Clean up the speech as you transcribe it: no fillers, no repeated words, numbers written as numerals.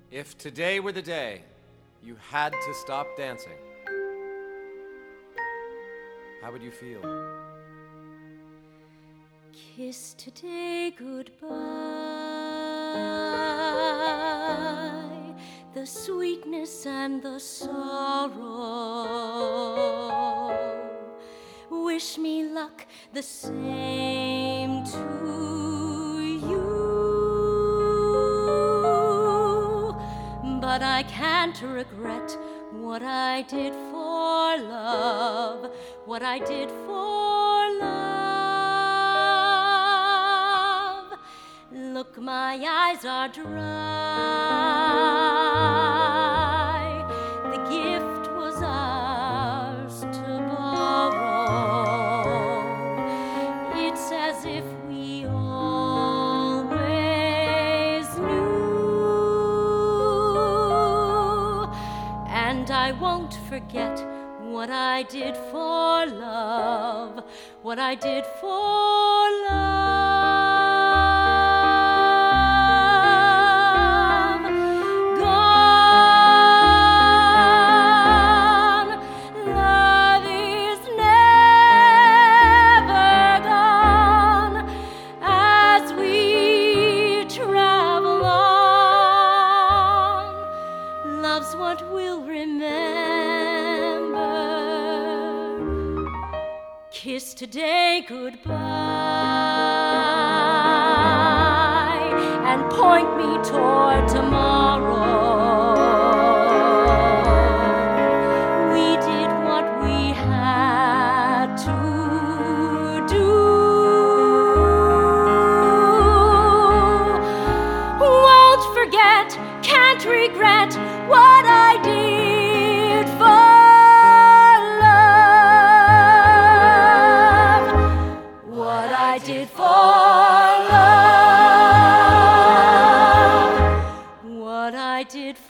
If today were the day you had to stop dancing, how would you feel? Kiss today goodbye, the sweetness and the sorrow. Wish me luck the same to you, but I can't regret what I did for love, what I did for love. Look, my eyes are dry. The gift was ours to borrow. It's as if we always knew, and I won't forget what I did for love, what I did for love. Gone, love is never gone, as we travel on. Love's what we'll remember. Kiss today goodbye and point me toward tomorrow. We did what we had to do. Won't forget, can't regret what I did for what I did for love, what I did for